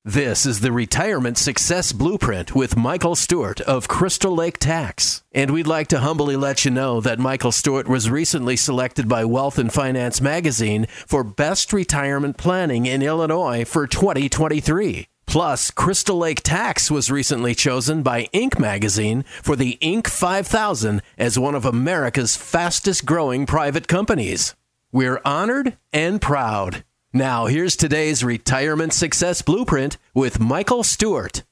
This is the Retirement Success Blueprint with Michael Stewart of Crystal Lake Tax. And we'd like to humbly let you know that Michael Stewart was recently selected by Wealth and Finance magazine for Best Retirement Planning in Illinois for 2023. Plus, Crystal Lake Tax was recently chosen by Inc. magazine for the Inc. 5000 as one of America's fastest growing private companies. We're honored and proud. Now, here's today's Retirement Success Blueprint with Michael Stewart.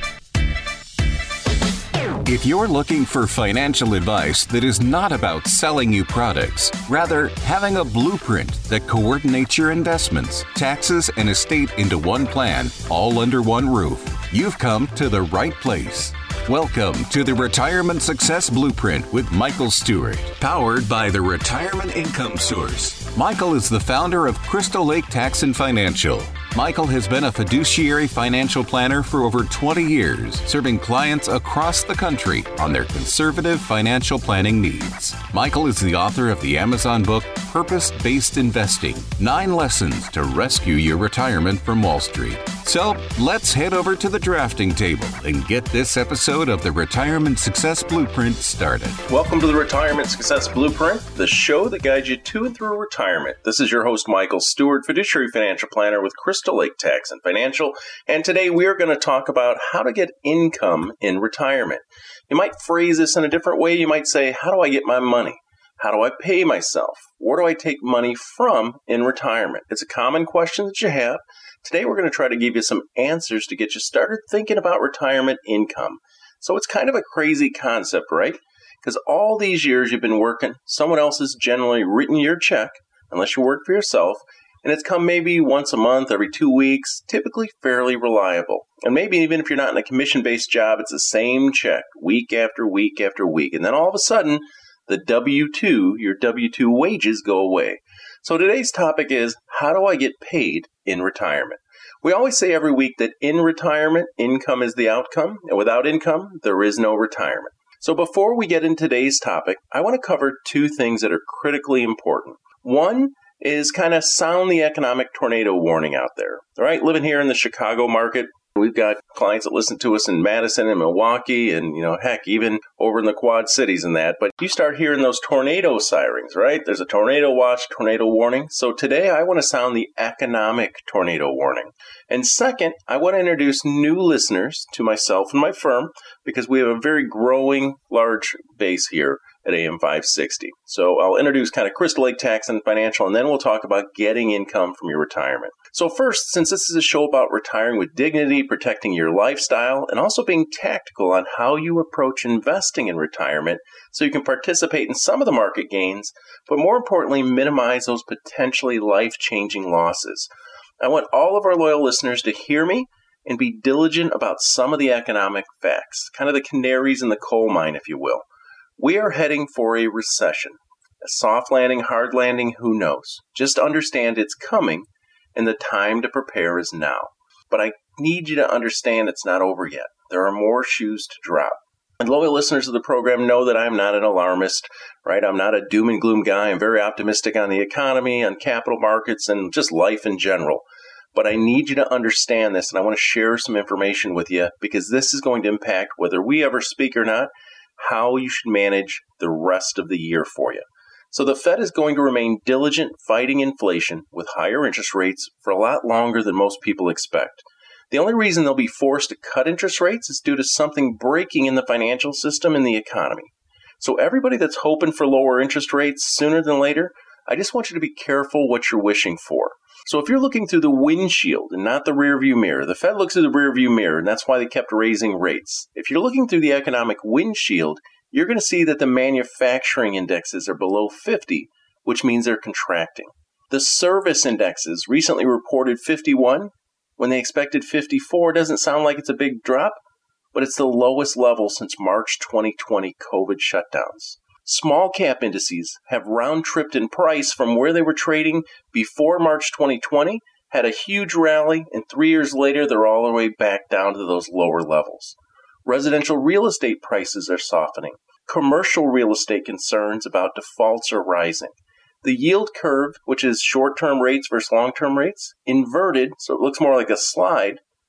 If you're looking for financial advice that is not about selling you products, rather having a blueprint that coordinates your investments, taxes, and estate into one plan, all under one roof, you've come to the right place. Welcome to the Retirement Success Blueprint with Michael Stewart, powered by the Retirement Income Source. Michael is the founder of Crystal Lake Tax and Financial. Michael has been a fiduciary financial planner for over 20 years, serving clients across the country on their conservative financial planning needs. Michael is the author of the Amazon book, Purpose-Based Investing, 9 Lessons to Rescue Your Retirement from Wall Street. So let's head over to the drafting table and get this episode of the Retirement Success Blueprint started. Welcome to the Retirement Success Blueprint, the show that guides you to and through retirement. This is your host, Michael Stewart, fiduciary financial planner with Crystal Lake Tax and Financial. And today we are going to talk about how to get income in retirement. You might phrase this in a different way. You might say, how do I get my money? How do I pay myself? Where do I take money from in retirement? It's a common question that you have. Today, we're going to try to give you some answers to get you started thinking about retirement income. So it's kind of a crazy concept, right? Because all these years you've been working, someone else has generally written your check, unless you work for yourself, and it's come maybe once a month, every 2 weeks, typically fairly reliable. And maybe even if you're not in a commission-based job, it's the same check week after week after week. And then all of a sudden, the W-2, your W-2 wages go away. So today's topic is, how do I get paid in retirement? We always say every week that in retirement, income is the outcome, and without income, there is no retirement. So before we get into today's topic, I want to cover 2 things that are critically important. One is kind of sound the economic tornado warning out there. All right, living here in the Chicago market, we've got clients that listen to us in Madison and Milwaukee and, heck, even over in the Quad Cities and that. But you start hearing those tornado sirens, right? There's a tornado watch, tornado warning. So today I want to sound the economic tornado warning. And second, I want to introduce new listeners to myself and my firm because we have a very growing, large base here at AM 560. So I'll introduce kind of Crystal Lake Tax and Financial, and then we'll talk about getting income from your retirement. So first, since this is a show about retiring with dignity, protecting your lifestyle, and also being tactical on how you approach investing in retirement so you can participate in some of the market gains, but more importantly, minimize those potentially life-changing losses. I want all of our loyal listeners to hear me and be diligent about some of the economic facts, kind of the canaries in the coal mine, if you will. We are heading for a recession. A soft landing, hard landing, who knows? Just understand it's coming, and the time to prepare is now. But I need you to understand it's not over yet. There are more shoes to drop. And loyal listeners of the program know that I'm not an alarmist, right? I'm not a doom and gloom guy. I'm very optimistic on the economy, on capital markets, and just life in general. But I need you to understand this, and I want to share some information with you because this is going to impact whether we ever speak or not, how you should manage the rest of the year for you. So the Fed is going to remain diligent fighting inflation with higher interest rates for a lot longer than most people expect. The only reason they'll be forced to cut interest rates is due to something breaking in the financial system and the economy. So everybody that's hoping for lower interest rates sooner than later, I just want you to be careful what you're wishing for. So if you're looking through the windshield and not the rearview mirror, the Fed looks through the rearview mirror, and that's why they kept raising rates. If you're looking through the economic windshield, you're going to see that the manufacturing indexes are below 50, which means they're contracting. The service indexes recently reported 51. When they expected 54, doesn't sound like it's a big drop, but it's the lowest level since March 2020 COVID shutdowns. Small cap indices have round-tripped in price from where they were trading before March 2020, had a huge rally, and 3 years later, they're all the way back down to those lower levels. Residential real estate prices are softening. Commercial real estate concerns about defaults are rising. The yield curve, which is short-term rates versus long-term rates, inverted, so it looks more like a slide,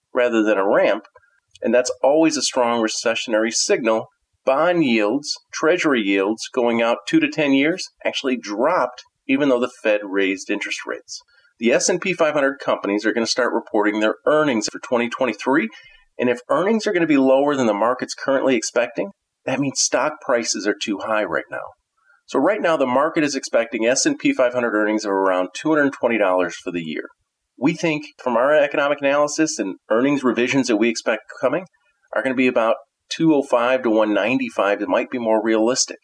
rather than a ramp, and that's always a strong recessionary signal. Bond yields, treasury yields going out 2 to 10 years actually dropped even though the Fed raised interest rates. The S&P 500 companies are going to start reporting their earnings for 2023, and if earnings are going to be lower than the market's currently expecting, that means stock prices are too high right now. So right now, the market is expecting S&P 500 earnings of around $220 for the year. We think, from our economic analysis and earnings revisions that we expect coming, are going to be about 205 to 195. It might be more realistic.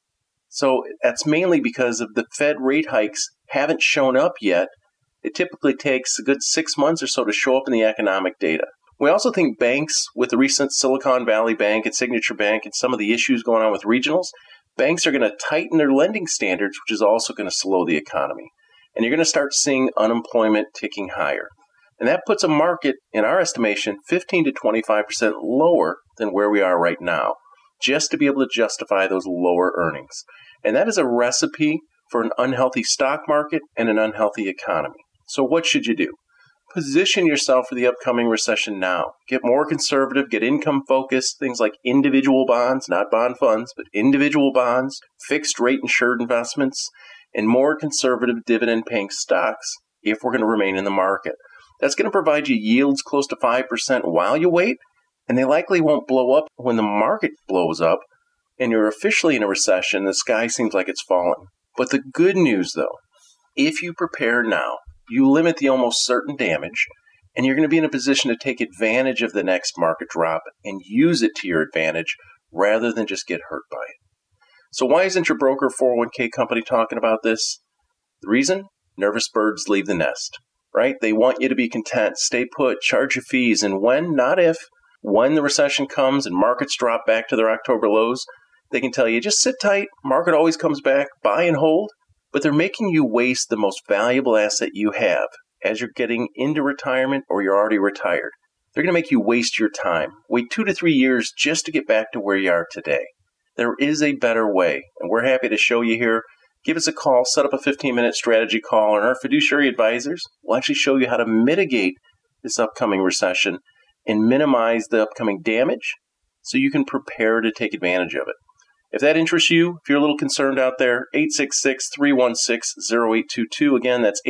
So that's mainly because of the Fed rate hikes haven't shown up yet. It typically takes a good 6 months or so to show up in the economic data. We also think banks, with the recent Silicon Valley Bank and Signature Bank and some of the issues going on with regionals, banks are going to tighten their lending standards, which is also going to slow the economy. And you're going to start seeing unemployment ticking higher. And that puts a market, in our estimation, 15 to 25% lower than where we are right now, just to be able to justify those lower earnings. And that is a recipe for an unhealthy stock market and an unhealthy economy. So what should you do? Position yourself for the upcoming recession now. Get more conservative, get income focused, things like individual bonds, not bond funds, but individual bonds, fixed rate insured investments, and more conservative dividend paying stocks if we're going to remain in the market. That's going to provide you yields close to 5% while you wait, and they likely won't blow up when the market blows up and you're officially in a recession. The sky seems like it's falling. But the good news, though, if you prepare now, you limit the almost certain damage, and you're going to be in a position to take advantage of the next market drop and use it to your advantage rather than just get hurt by it. So why isn't your broker 401k company talking about this? The reason? Nervous birds leave the nest, right? They want you to be content, stay put, charge your fees, and when, not if, when the recession comes and markets drop back to their October lows, they can tell you, just sit tight, market always comes back, buy and hold. But they're making you waste the most valuable asset you have as you're getting into retirement or you're already retired. They're going to make you waste your time. Wait 2 to 3 years just to get back to where you are today. There is a better way, and we're happy to show you here. Give us a call, set up a 15-minute strategy call, and our fiduciary advisors will actually show you how to mitigate this upcoming recession and minimize the upcoming damage so you can prepare to take advantage of it. If that interests you, if you're a little concerned out there, 866-316-0822. Again, that's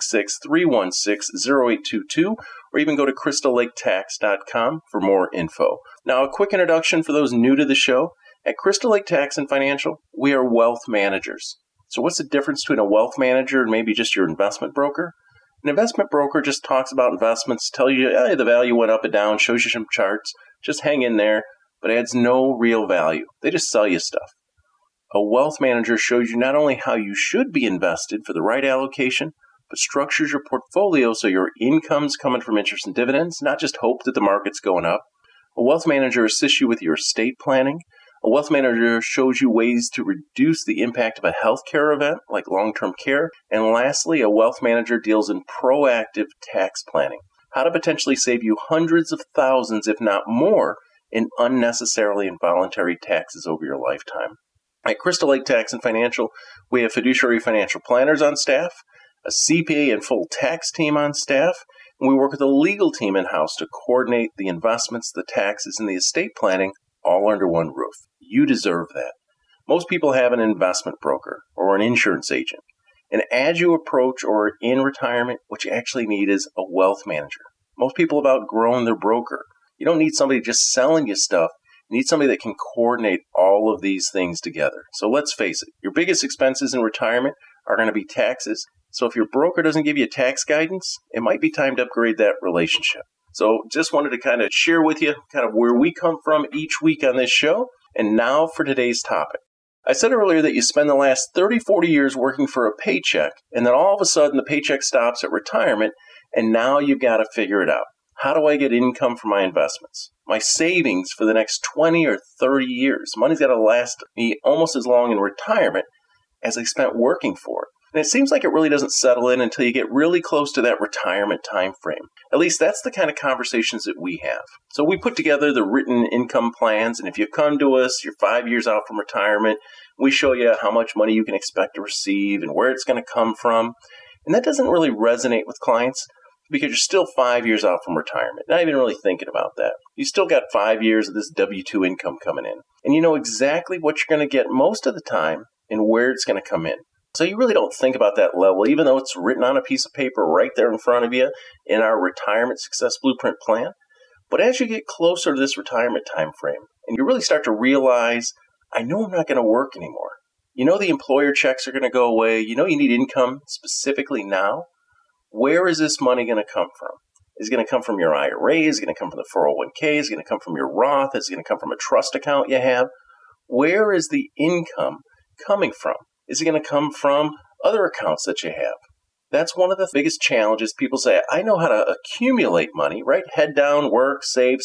866-316-0822. Or even go to crystallaketax.com for more info. Now, a quick introduction for those new to the show. At Crystal Lake Tax and Financial, we are wealth managers. So what's the difference between a wealth manager and maybe just your investment broker? An investment broker just talks about investments, tell you hey, the value went up and down, shows you some charts, just hang in there, but adds no real value. They just sell you stuff. A wealth manager shows you not only how you should be invested for the right allocation, but structures your portfolio so your income's coming from interest and dividends, not just hope that the market's going up. A wealth manager assists you with your estate planning. A wealth manager shows you ways to reduce the impact of a healthcare event like long-term care. And lastly, a wealth manager deals in proactive tax planning, how to potentially save you hundreds of thousands, if not more, in unnecessarily involuntary taxes over your lifetime. At Crystal Lake Tax and Financial, we have fiduciary financial planners on staff, a CPA and full tax team on staff, and we work with a legal team in-house to coordinate the investments, the taxes, and the estate planning all under one roof. You deserve that. Most people have an investment broker or an insurance agent. And as you approach or are in retirement, what you actually need is a wealth manager. Most people have outgrown their broker. You don't need somebody just selling you stuff. You need somebody that can coordinate all of these things together. So let's face it, your biggest expenses in retirement are going to be taxes. So if your broker doesn't give you tax guidance, it might be time to upgrade that relationship. So just wanted to kind of share with you kind of where we come from each week on this show. And now for today's topic. I said earlier that you spend the last 30, 40 years working for a paycheck, and then all of a sudden the paycheck stops at retirement, and now you've got to figure it out. How do I get income from my investments? My savings for the next 20 or 30 years. Money's got to last me almost as long in retirement as I spent working for it. And it seems like it really doesn't settle in until you get really close to that retirement time frame. At least that's the kind of conversations that we have. So we put together the written income plans, and if you come to us, you're 5 years out from retirement, we show you how much money you can expect to receive and where it's going to come from. And that doesn't really resonate with clients because you're still 5 years out from retirement. Not even really thinking about that. You still got 5 years of this W-2 income coming in. And you know exactly what you're going to get most of the time and where it's going to come in. So you really don't think about that level, even though it's written on a piece of paper right there in front of you in our Retirement Success Blueprint plan. But as you get closer to this retirement time frame, and you really start to realize, I know I'm not going to work anymore. You know the employer checks are going to go away. You know you need income specifically now. Where is this money going to come from? Is it going to come from your IRA? Is it going to come from the 401k? Is it going to come from your Roth? Is it going to come from a trust account you have? Where is the income coming from? Is it going to come from other accounts that you have? That's one of the biggest challenges. People say, I know how to accumulate money, right? Head down, work, save.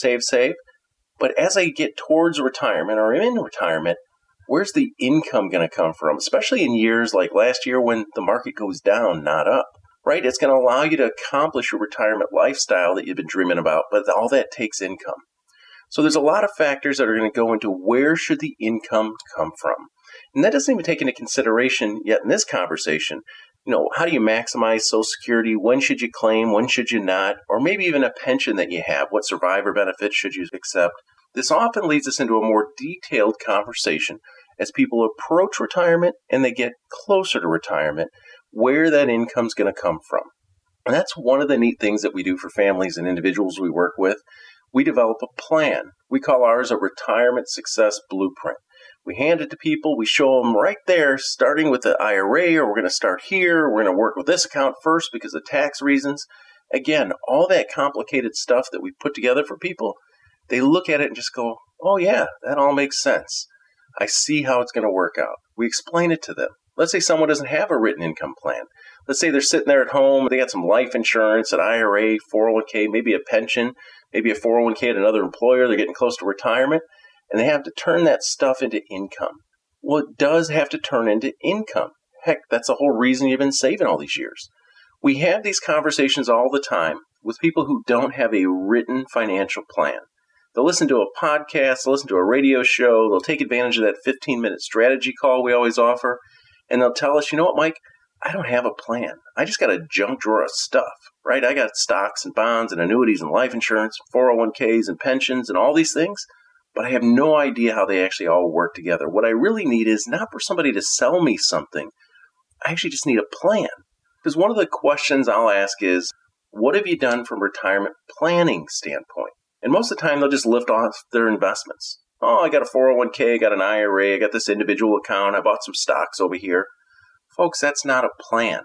But as I get towards retirement or in retirement, where's the income going to come from? Especially in years like last year when the market goes down, not up, right? It's going to allow you to accomplish your retirement lifestyle that you've been dreaming about, but all that takes income. So there's a lot of factors that are going to go into where should the income come from. And that doesn't even take into consideration yet in this conversation, how do you maximize Social Security? When should you claim? When should you not? Or maybe even a pension that you have. What survivor benefits should you accept? This often leads us into a more detailed conversation as people approach retirement and they get closer to retirement, where that income is going to come from. And that's one of the neat things that we do for families and individuals we work with. We develop a plan. We call ours a Retirement Success Blueprint. We hand it to people. We show them right there, starting with the IRA, or we're going to start here. We're going to work with this account first because of tax reasons. Again, all that complicated stuff that we put together for people, they look at it and just go, oh yeah, that all makes sense. I see how it's going to work out. We explain it to them. Let's say someone doesn't have a written income plan. Let's say they're sitting there at home. They got some life insurance, an IRA, 401k, maybe a pension, maybe a 401k at another employer. They're getting close to retirement, and they have to turn that stuff into income. Well, it does have to turn into income. Heck, that's the whole reason you've been saving all these years. We have these conversations all the time with people who don't have a written financial plan. They'll listen to a podcast, they'll listen to a radio show, they'll take advantage of that 15-minute strategy call we always offer, and they'll tell us, you know what, Mike, I don't have a plan. I just got a junk drawer of stuff, right? I got stocks and bonds and annuities and life insurance, 401ks and pensions and all these things, but I have no idea how they actually all work together. What I really need is not for somebody to sell me something. I actually just need a plan. Because one of the questions I'll ask is, what have you done from a retirement planning standpoint? And most of the time, they'll just lift off their investments. Oh, I got a 401k, I got an IRA, I got this individual account, I bought some stocks over here. Folks, that's not a plan.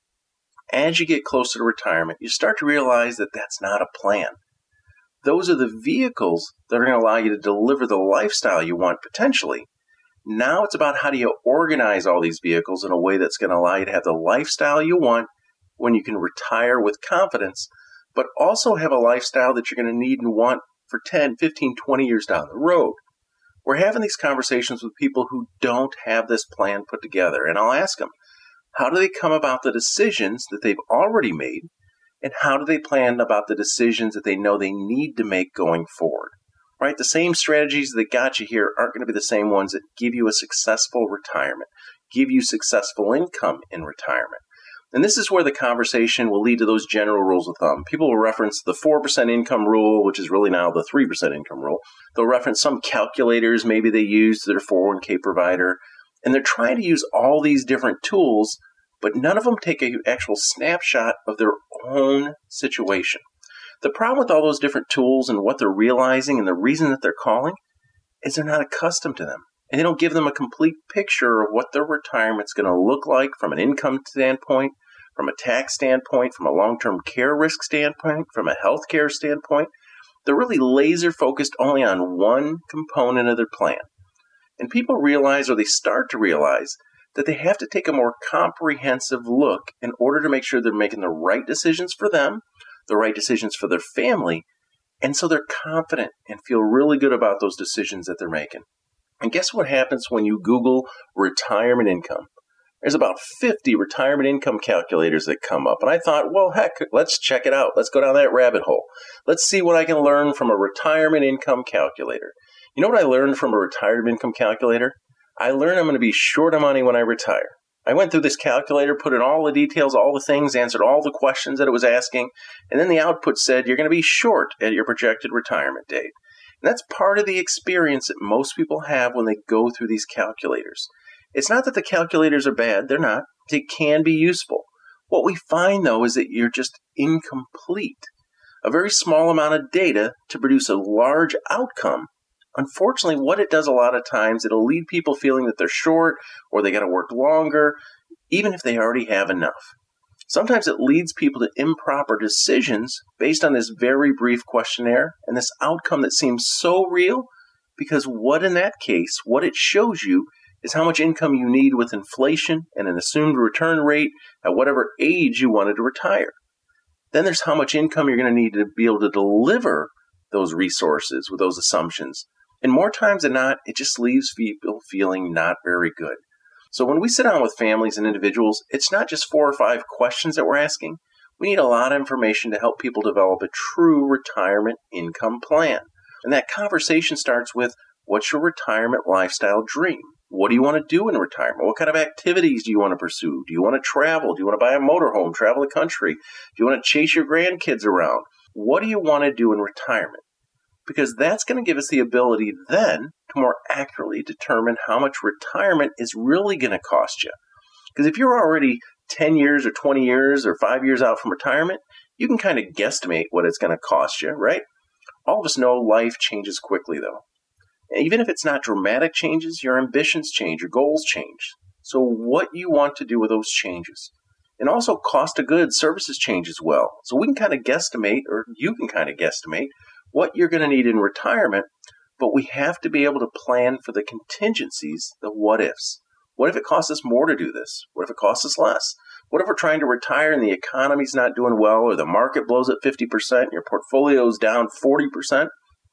As you get closer to retirement, you start to realize that that's not a plan. Those are the vehicles that are going to allow you to deliver the lifestyle you want potentially. Now it's about how do you organize all these vehicles in a way that's going to allow you to have the lifestyle you want when you can retire with confidence, but also have a lifestyle that you're going to need and want for 10, 15, 20 years down the road. We're having these conversations with people who don't have this plan put together, and I'll ask them, how do they come about the decisions that they've already made, and how do they plan about the decisions that they know they need to make going forward? Right? The same strategies that got you here aren't going to be the same ones that give you a successful retirement, give you successful income in retirement. And this is where the conversation will lead to those general rules of thumb. People will reference the 4% income rule, which is really now the 3% income rule. They'll reference some calculators maybe they use their 401k provider. And they're trying to use all these different tools, but none of them take an actual snapshot of their own situation. The problem with all those different tools and what they're realizing and the reason that they're calling is they're not accustomed to them. And they don't give them a complete picture of what their retirement's going to look like from an income standpoint, from a tax standpoint, from a long-term care risk standpoint, from a healthcare standpoint. They're really laser focused only on one component of their plan. And people realize, or they start to realize, that they have to take a more comprehensive look in order to make sure they're making the right decisions for them, the right decisions for their family, and so they're confident and feel really good about those decisions that they're making. And guess what happens when you Google retirement income? There's about 50 retirement income calculators that come up. And I thought, well, heck, let's check it out. Let's go down that rabbit hole. Let's see what I can learn from a retirement income calculator. You know what I learned from a retirement income calculator? I learned I'm going to be short of money when I retire. I went through this calculator, put in all the details, all the things, answered all the questions that it was asking, and then the output said you're going to be short at your projected retirement date. And that's part of the experience that most people have when they go through these calculators. It's not that the calculators are bad. They're not. They can be useful. What we find, though, is that you're just incomplete. A very small amount of data to produce a large outcome. Unfortunately, what it does a lot of times, it'll lead people feeling that they're short or they got to work longer, even if they already have enough. Sometimes it leads people to improper decisions based on this very brief questionnaire and this outcome that seems so real, because what in that case, what it shows you is how much income you need with inflation and an assumed return rate at whatever age you wanted to retire. Then there's how much income you're going to need to be able to deliver those resources with those assumptions. And more times than not, it just leaves people feeling not very good. So when we sit down with families and individuals, it's not just 4 or 5 questions that we're asking. We need a lot of information to help people develop a true retirement income plan. And that conversation starts with, what's your retirement lifestyle dream? What do you want to do in retirement? What kind of activities do you want to pursue? Do you want to travel? Do you want to buy a motorhome, travel the country? Do you want to chase your grandkids around? What do you want to do in retirement? Because that's going to give us the ability then to more accurately determine how much retirement is really going to cost you. Because if you're already 10 years or 20 years or 5 years out from retirement, you can kind of guesstimate what it's going to cost you, right? All of us know life changes quickly, though. Even if it's not dramatic changes, your ambitions change, your goals change. So what you want to do with those changes. And also cost of goods, services change as well. So we can kind of guesstimate, or you can kind of guesstimate, what you're going to need in retirement, but we have to be able to plan for the contingencies, the what-ifs. What if it costs us more to do this? What if it costs us less? What if we're trying to retire and the economy's not doing well, or the market blows at 50% and your portfolio's down 40%?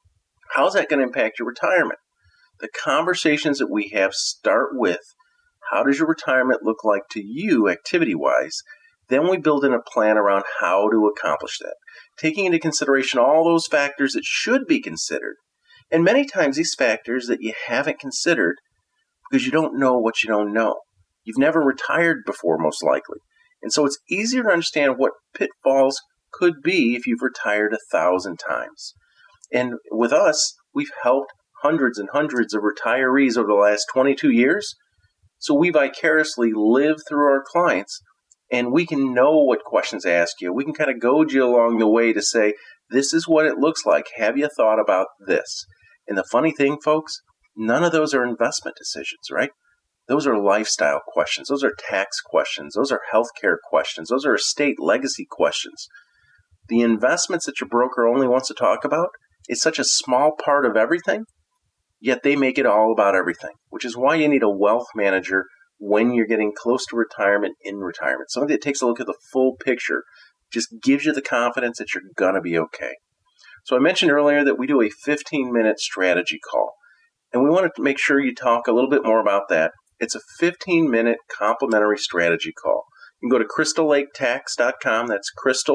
How's that going to impact your retirement? The conversations that we have start with, how does your retirement look like to you activity-wise? Then we build in a plan around how to accomplish that, taking into consideration all those factors that should be considered. And many times these factors that you haven't considered because you don't know what you don't know. You've never retired before, most likely. And so it's easier to understand what pitfalls could be if you've retired 1,000 times. And with us, we've helped hundreds and hundreds of retirees over the last 22 years. So we vicariously live through our clients, and we can know what questions to ask you. We can kind of goad you along the way to say, this is what it looks like. Have you thought about this? And the funny thing, folks, none of those are investment decisions, right? Those are lifestyle questions. Those are tax questions. Those are healthcare questions. Those are estate legacy questions. The investments that your broker only wants to talk about is such a small part of everything, yet they make it all about everything, which is why you need a wealth manager when you're getting close to retirement, in retirement. Somebody that takes a look at the full picture, just gives you the confidence that you're going to be okay. So I mentioned earlier that we do a 15-minute strategy call, and we want to make sure you talk a little bit more about that. It's a 15-minute complimentary strategy call. You can go to crystallaketax.com. That's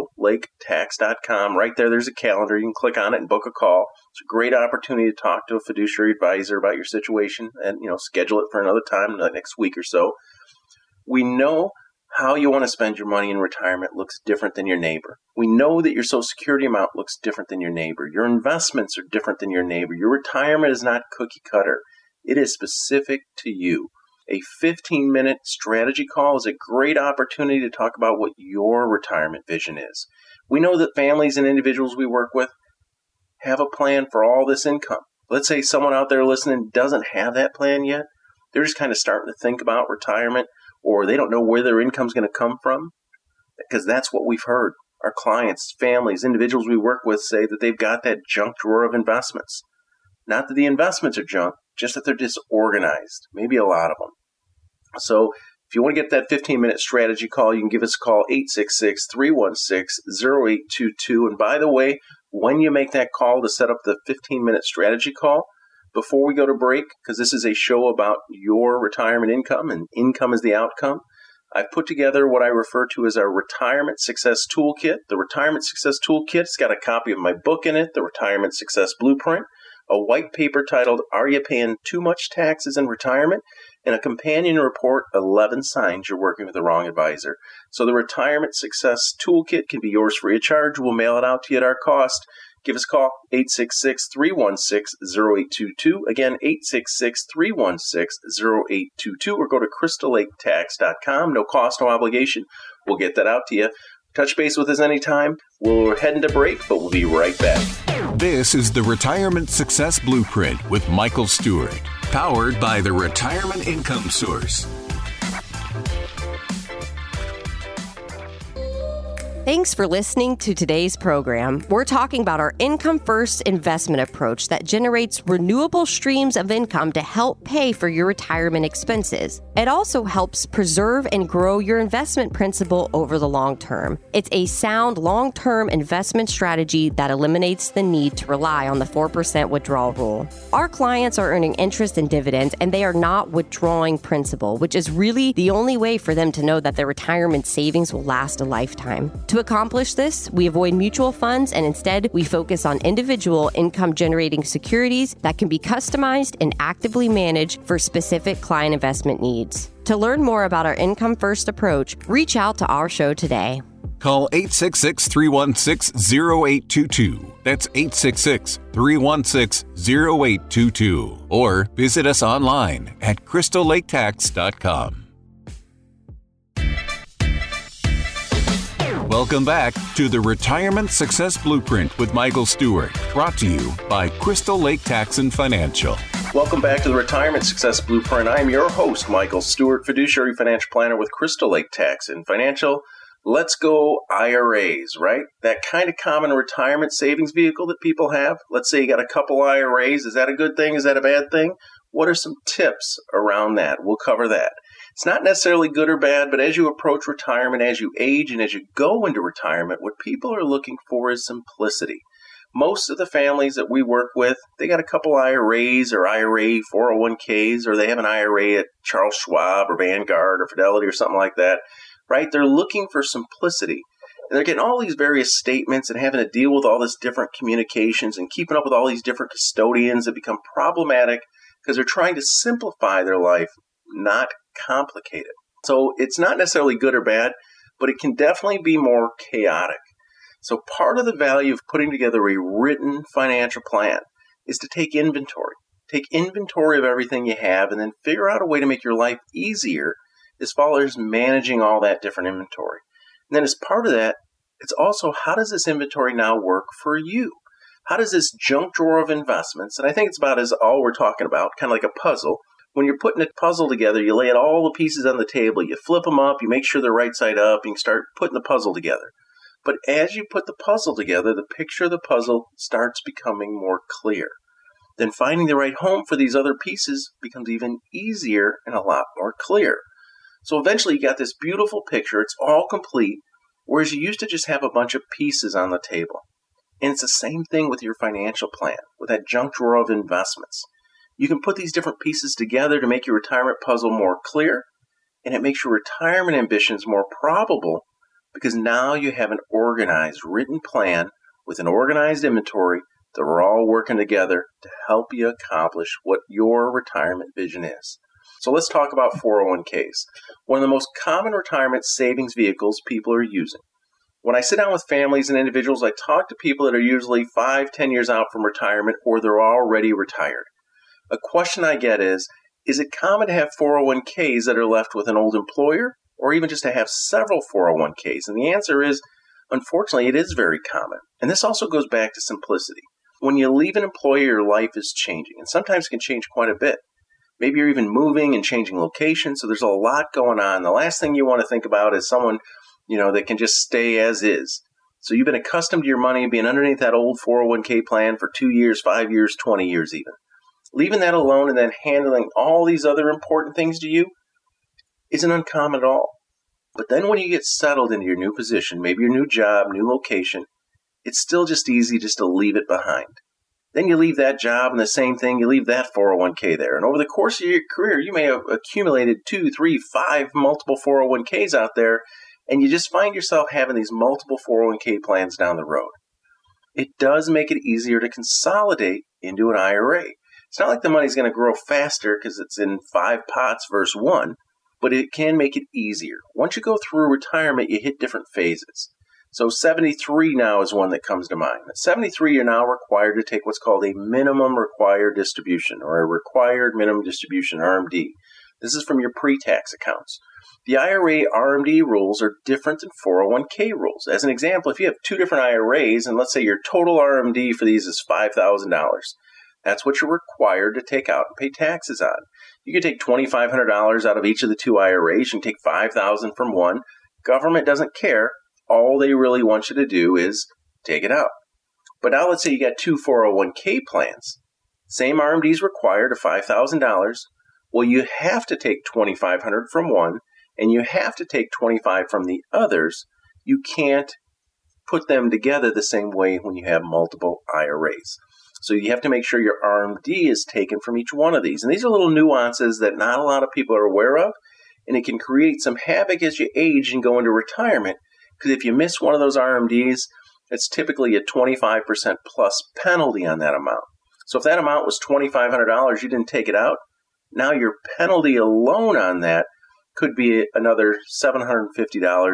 crystallaketax.com. Right there's a calendar. You can click on it and book a call. It's a great opportunity to talk to a fiduciary advisor about your situation and, schedule it for another time, next week or so. We know how you want to spend your money in retirement looks different than your neighbor. We know that your Social Security amount looks different than your neighbor. Your investments are different than your neighbor. Your retirement is not cookie cutter. It is specific to you. A 15-minute strategy call is a great opportunity to talk about what your retirement vision is. We know that families and individuals we work with have a plan for all this income. Let's say someone out there listening doesn't have that plan yet. They're just kind of starting to think about retirement, or they don't know where their income's going to come from, because that's what we've heard. Our clients, families, individuals we work with say that they've got that junk drawer of investments. Not that the investments are junk, just that they're disorganized, maybe a lot of them. So if you want to get that 15-minute strategy call, you can give us a call, 866-316-0822. And by the way, when you make that call to set up the 15-minute strategy call, before we go to break, because this is a show about your retirement income, and income is the outcome, I've put together what I refer to as our Retirement Success Toolkit. The Retirement Success Toolkit's got a copy of my book in it, the Retirement Success Blueprint. a white paper titled, Are You Paying Too Much Taxes in Retirement? And a companion report, 11 Signs You're Working with the Wrong Advisor. So the Retirement Success Toolkit can be yours free of charge. We'll mail it out to you at our cost. Give us a call, 866-316-0822. Again, 866-316-0822, or go to crystallaketax.com. No cost, no obligation. We'll get that out to you. Touch base with us anytime. We're heading to break, but we'll be right back. This is the Retirement Success Blueprint with Michael Stewart, powered by the Retirement Income Source. Thanks for listening to today's program. We're talking about our income first investment approach that generates renewable streams of income to help pay for your retirement expenses. It also helps preserve and grow your investment principal over the long term. It's a sound long-term investment strategy that eliminates the need to rely on the 4% withdrawal rule. Our clients are earning interest and dividends, and they are not withdrawing principal, which is really the only way for them to know that their retirement savings will last a lifetime. To accomplish this, we avoid mutual funds and instead we focus on individual income-generating securities that can be customized and actively managed for specific client investment needs. To learn more about our income-first approach, reach out to our show today. Call 866-316-0822. That's 866-316-0822. Or visit us online at crystallaketax.com. Welcome back to the Retirement Success Blueprint with Michael Stewart, brought to you by Crystal Lake Tax and Financial. Welcome back to the Retirement Success Blueprint. I am your host, Michael Stewart, fiduciary financial planner with Crystal Lake Tax and Financial. Let's go IRAs, right? That kind of common retirement savings vehicle that people have. Let's say you got a couple IRAs. Is that a good thing? Is that a bad thing? What are some tips around that? We'll cover that. It's not necessarily good or bad, but as you approach retirement, as you age, and as you go into retirement, what people are looking for is simplicity. Most of the families that we work with, they got a couple IRAs or IRA 401ks, or they have an IRA at Charles Schwab or Vanguard or Fidelity or something like that, right? They're looking for simplicity. And they're getting all these various statements and having to deal with all this different communications and keeping up with all these different custodians that become problematic because they're trying to simplify their life, not complicate it. So it's not necessarily good or bad, but it can definitely be more chaotic. So part of the value of putting together a written financial plan is to take inventory. Take inventory of everything you have and then figure out a way to make your life easier as far as managing all that different inventory. And then as part of that, it's also how does this inventory now work for you? How does this junk drawer of investments, and I think it's about as all we're talking about, kind of like a puzzle. When you're putting a puzzle together, you lay out all the pieces on the table, you flip them up, you make sure they're right side up, and you start putting the puzzle together. But as you put the puzzle together, the picture of the puzzle starts becoming more clear. Then finding the right home for these other pieces becomes even easier and a lot more clear. So eventually you got this beautiful picture, it's all complete, whereas you used to just have a bunch of pieces on the table. And it's the same thing with your financial plan, with that junk drawer of investments. You can put these different pieces together to make your retirement puzzle more clear, and it makes your retirement ambitions more probable because now you have an organized, written plan with an organized inventory that are all working together to help you accomplish what your retirement vision is. So let's talk about 401ks, one of the most common retirement savings vehicles people are using. When I sit down with families and individuals, I talk to people that are usually 5-10 years out from retirement or they're already retired. A question I get is it common to have 401ks that are left with an old employer or even just to have several 401ks? And the answer is, unfortunately, it is very common. And this also goes back to simplicity. When you leave an employer, your life is changing, and sometimes it can change quite a bit. Maybe you're even moving and changing locations, so there's a lot going on. The last thing you want to think about is someone, that can just stay as is. So you've been accustomed to your money being underneath that old 401k plan for 2 years, 5 years, 20 years even. Leaving that alone and then handling all these other important things to you isn't uncommon at all. But then when you get settled into your new position, maybe your new job, new location, it's still just easy just to leave it behind. Then you leave that job and the same thing, you leave that 401k there. And over the course of your career, you may have accumulated 2, 3, 5 multiple 401ks out there, and you just find yourself having these multiple 401k plans down the road. it does make it easier to consolidate into an IRA. It's not like the money's going to grow faster because it's in 5 pots versus 1, but it can make it easier. Once you go through retirement, you hit different phases. So 73 now is one that comes to mind. At 73, you're now required to take what's called a minimum required distribution, or a required minimum distribution, RMD. This is from your pre-tax accounts. The IRA RMD rules are different than 401k rules. As an example, if you have 2 different IRAs, and let's say your total RMD for these is $5,000, that's what you're required to take out and pay taxes on. You can take $2,500 out of each of the 2 IRAs. You can take $5,000 from one. Government doesn't care. All they really want you to do is take it out. But now let's say you got 2 401k plans. Same RMDs required of $5,000. Well, you have to take $2,500 from one, and you have to take $25,000 from the others. You can't put them together the same way when you have multiple IRAs. So you have to make sure your RMD is taken from each one of these. And these are little nuances that not a lot of people are aware of, and it can create some havoc as you age and go into retirement. Because if you miss one of those RMDs, it's typically a 25% plus penalty on that amount. So if that amount was $2,500, you didn't take it out, now your penalty alone on that could be another $750 or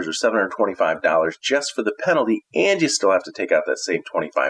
$725 just for the penalty, and you still have to take out that same $2,500.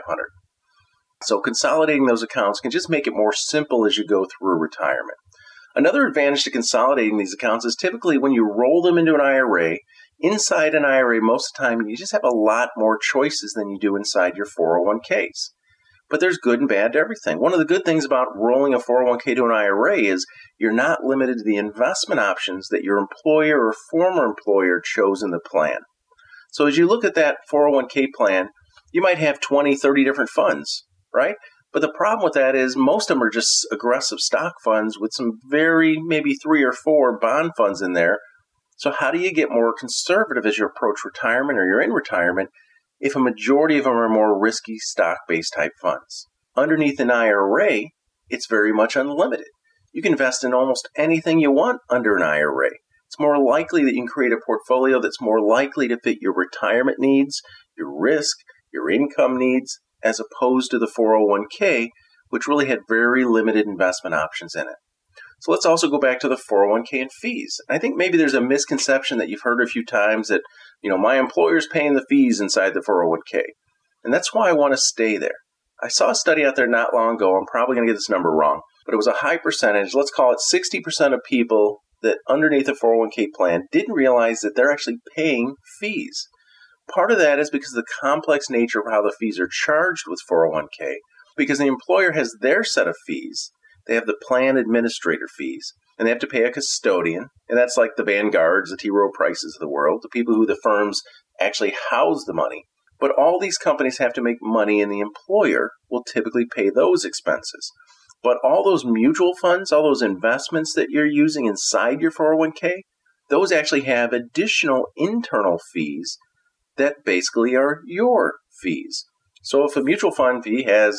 So consolidating those accounts can just make it more simple as you go through retirement. Another advantage to consolidating these accounts is typically when you roll them into an IRA, inside an IRA, most of the time, you just have a lot more choices than you do inside your 401ks. But there's good and bad to everything. One of the good things about rolling a 401k to an IRA is you're not limited to the investment options that your employer or former employer chose in the plan. So as you look at that 401k plan, you might have 20, 30 different funds, right? But the problem with that is most of them are just aggressive stock funds with some maybe 3 or 4 bond funds in there. So how do you get more conservative as you approach retirement or you're in retirement if a majority of them are more risky stock-based type funds? Underneath an IRA, it's very much unlimited. You can invest in almost anything you want under an IRA. It's more likely that you can create a portfolio that's more likely to fit your retirement needs, your risk, your income needs, as opposed to the 401k, which really had very limited investment options in it. So let's also go back to the 401k and fees. I think maybe there's a misconception that you've heard a few times that, my employer's paying the fees inside the 401k. And that's why I want to stay there. I saw a study out there not long ago. I'm probably going to get this number wrong, but it was a high percentage. Let's call it 60% of people that underneath a 401k plan didn't realize that they're actually paying fees. Part of that is because of the complex nature of how the fees are charged with 401k, because the employer has their set of fees. They have the plan administrator fees, and they have to pay a custodian, and that's like the Vanguards, the T. Rowe Prices of the world, the people who the firms actually house the money. But all these companies have to make money, and the employer will typically pay those expenses. But all those mutual funds, all those investments that you're using inside your 401k, those actually have additional internal fees that basically are your fees. So if a mutual fund fee has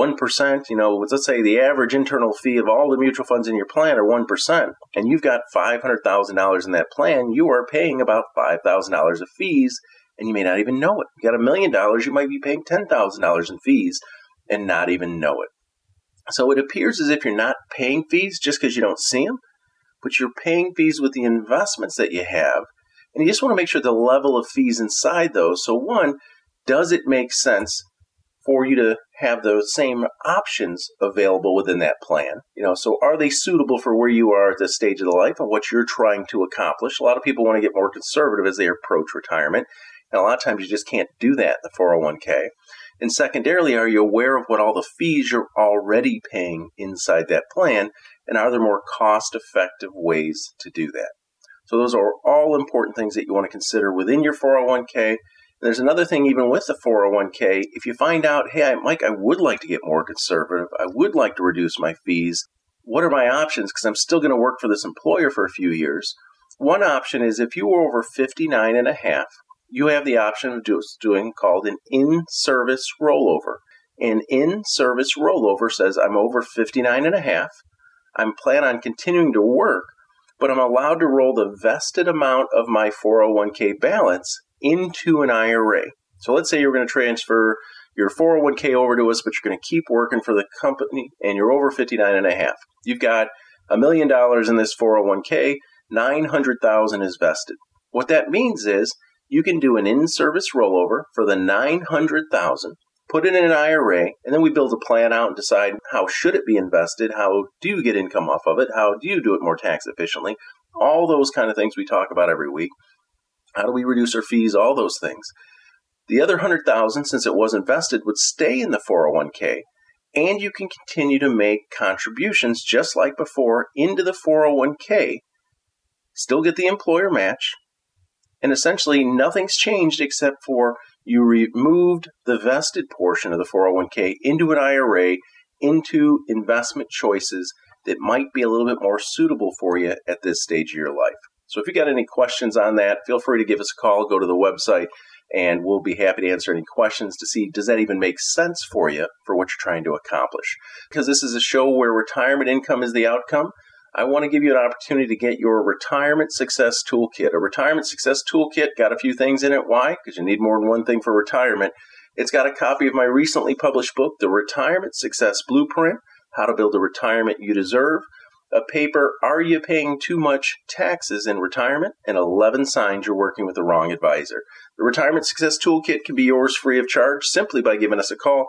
1%, let's say the average internal fee of all the mutual funds in your plan are 1%, and you've got $500,000 in that plan, you are paying about $5,000 of fees, and you may not even know it. You got $1 million, you might be paying $10,000 in fees and not even know it. So it appears as if you're not paying fees just because you don't see them, but you're paying fees with the investments that you have, and you just want to make sure the level of fees inside those. So one, does it make sense for you to have those same options available within that plan? So are they suitable for where you are at this stage of the life and what you're trying to accomplish? A lot of people want to get more conservative as they approach retirement, and a lot of times you just can't do that in the 401k. And secondarily, are you aware of what all the fees you're already paying inside that plan, and are there more cost-effective ways to do that? So those are all important things that you want to consider within your 401k. There's another thing even with the 401k. If you find out, hey, Mike, I would like to get more conservative. I would like to reduce my fees. What are my options? Because I'm still going to work for this employer for a few years. One option is if you were over 59 and a half, you have the option of doing called an in-service rollover. An in-service rollover says I'm over 59 and a half. I'm planning on continuing to work, but I'm allowed to roll the vested amount of my 401k balance into an IRA. So let's say you're going to transfer, your 401k over to us, but you're going to keep working for the company and you're over 59 and a half. You've got $1 million in this 401k, 900,000 is vested. What that means is you can do an in-service rollover for the 900,000, put it in an IRA, and then we build a plan out and decide how should it be invested, how do you get income off of it, how do you do it more tax efficiently, all those kind of things we talk about every week. How do we reduce our fees, all those things. The other 100,000, since it wasn't vested, would stay in the 401k, and you can continue to make contributions just like before into the 401k, still get the employer match, and essentially nothing's changed except for you removed the vested portion of the 401k into an IRA, into investment choices that might be a little bit more suitable for you at this stage of your life. So if you got any questions on that, feel free to give us a call, go to the website, and we'll be happy to answer any questions to see, does that even make sense for you for what you're trying to accomplish? Because this is a show where retirement income is the outcome. I want to give you an opportunity to get your Retirement Success Toolkit. A Retirement Success Toolkit got a few things in it. Why? Because you need more than one thing for retirement. It's got a copy of my recently published book, The Retirement Success Blueprint, How to Build the Retirement You Deserve, a paper, Are You Paying Too Much Taxes in Retirement? And 11 Signs You're Working with the Wrong Advisor. The Retirement Success Toolkit can be yours free of charge simply by giving us a call,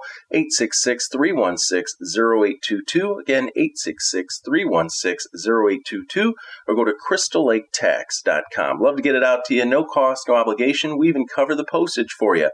866-316-0822. Again, 866-316-0822, or go to crystallaketax.com. Love to get it out to you. No cost, no obligation. We even cover the postage for you.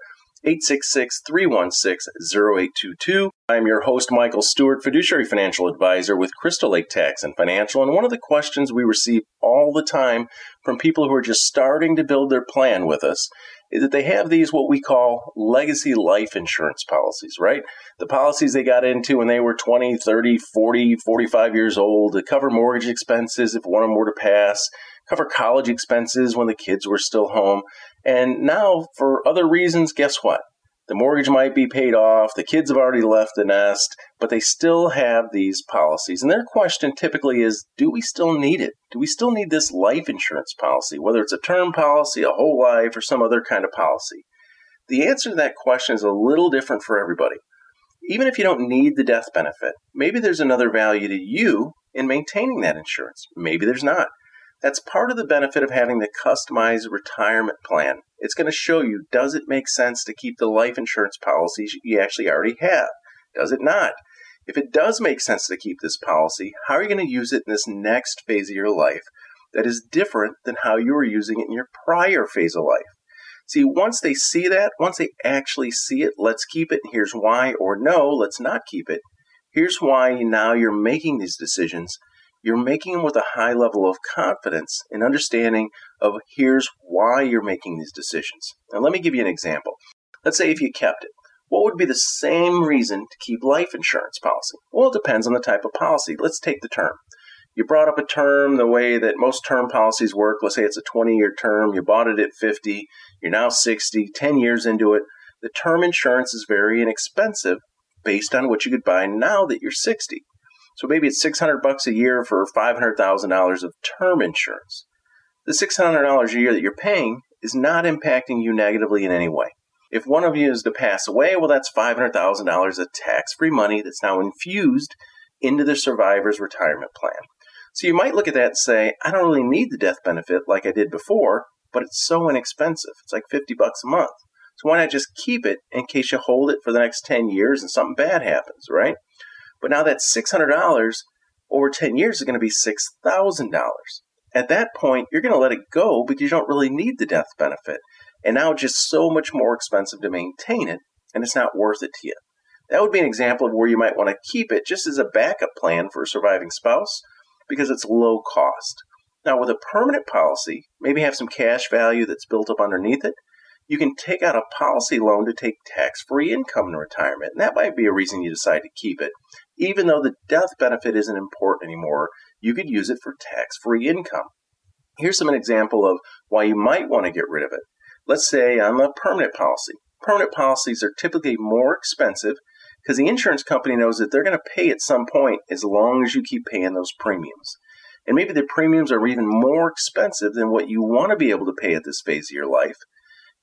866-316-0822. I'm your host, Michael Stewart, fiduciary financial advisor with Crystal Lake Tax and Financial. And one of the questions we receive all the time from people who are just starting to build their plan with us is that they have these what we call legacy life insurance policies, right? The policies they got into when they were 20, 30, 40, 45 years old to cover mortgage expenses if one of them were to pass, cover college expenses when the kids were still home. And now, for other reasons, guess what? The mortgage might be paid off, the kids have already left the nest, but they still have these policies. And their question typically is, do we still need it? Do we still need this life insurance policy, whether it's a term policy, a whole life, or some other kind of policy? The answer to that question is a little different for everybody. Even if you don't need the death benefit, maybe there's another value to you in maintaining that insurance. Maybe there's not. That's part of the benefit of having the customized retirement plan. It's going to show you, does it make sense to keep the life insurance policies you actually already have? Does it not? If it does make sense to keep this policy, how are you going to use it in this next phase of your life that is different than how you were using it in your prior phase of life? See, once they see that, once they actually see it, let's keep it, here's why, or no, let's not keep it. Here's why now you're making these decisions. You're making them with a high level of confidence and understanding of here's why you're making these decisions. Now, let me give you an example. Let's say if you kept it, what would be the same reason to keep life insurance policy? Well, it depends on the type of policy. Let's take the term. You brought up a term the way that most term policies work. Let's say it's a 20-year term. You bought it at 50. You're now 60, 10 years into it. The term insurance is very inexpensive based on what you could buy now that you're 60. So maybe it's $600 a year for $500,000 of term insurance. The $600 a year that you're paying is not impacting you negatively in any way. If one of you is to pass away, well, that's $500,000 of tax-free money that's now infused into the survivor's retirement plan. So you might look at that and say, I don't really need the death benefit like I did before, but it's so inexpensive. It's like $50 a month. So why not just keep it in case you hold it for the next 10 years and something bad happens, right? But now that $600 over 10 years is going to be $6,000. At that point, you're going to let it go because you don't really need the death benefit. And now it's just so much more expensive to maintain it, and it's not worth it to you. That would be an example of where you might want to keep it just as a backup plan for a surviving spouse because it's low cost. Now, with a permanent policy, maybe have some cash value that's built up underneath it. You can take out a policy loan to take tax-free income in retirement, and that might be a reason you decide to keep it. Even though the death benefit isn't important anymore, you could use it for tax-free income. Here's an example of why you might want to get rid of it. Let's say on the permanent policy. Permanent policies are typically more expensive because the insurance company knows that they're going to pay at some point as long as you keep paying those premiums. And maybe the premiums are even more expensive than what you want to be able to pay at this phase of your life.